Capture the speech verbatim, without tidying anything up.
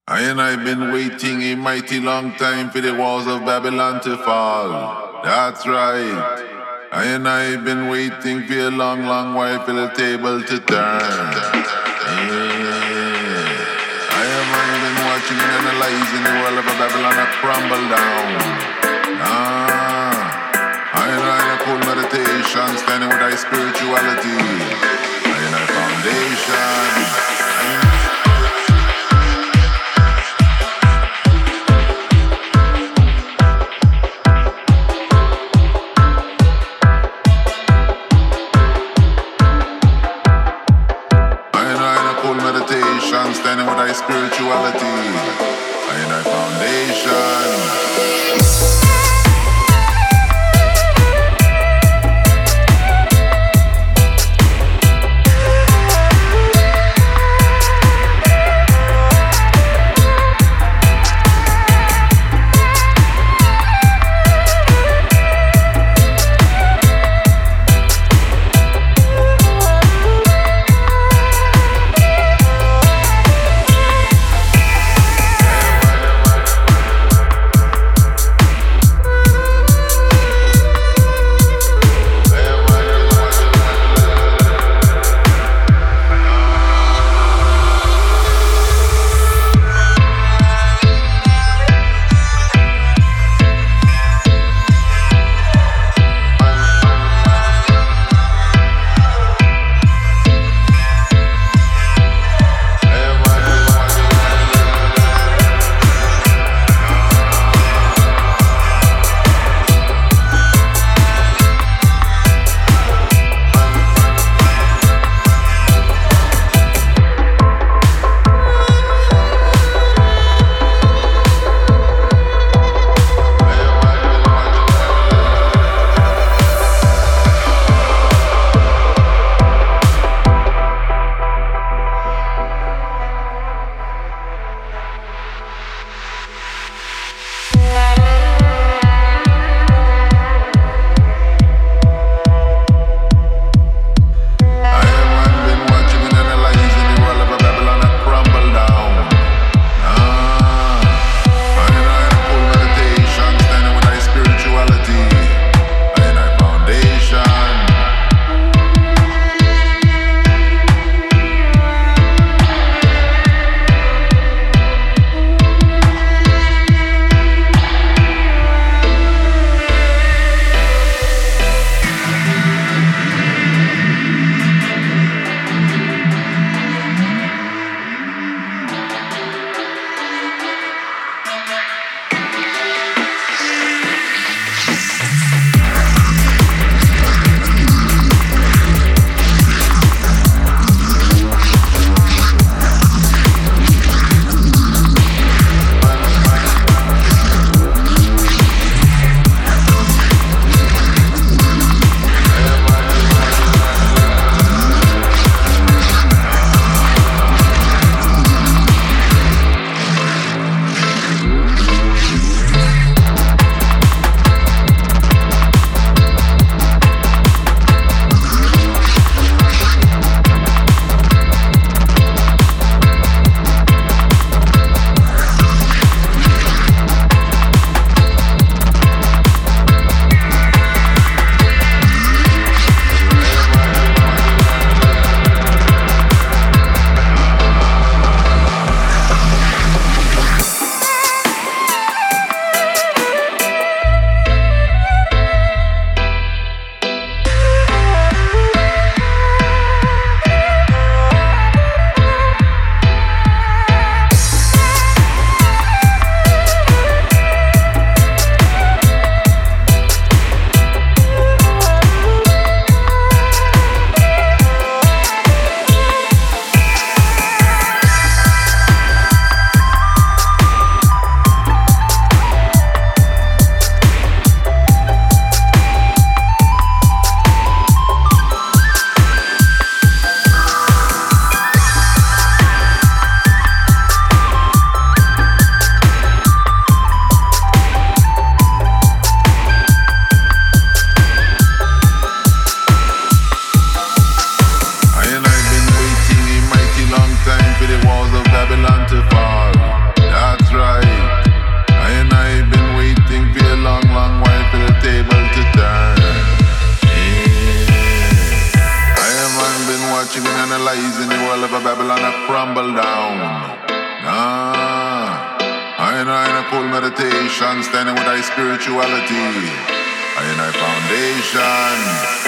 I and I've been waiting a mighty long time for the walls of Babylon to fall. That's right. I and I've been waiting for a long, long while for the table to turn. Yeah. I have only been watching and analyzing the world of Babylon a crumble down. Ah. I and I in a cool meditation, standing with thy spirituality. I and I foundation. Meditation, standing with thy spirituality. I and thy foundation. analyzing the world of a Babylon that crumble down. Nah, I and I in a cool meditation, standing with thy spirituality. I and I foundation.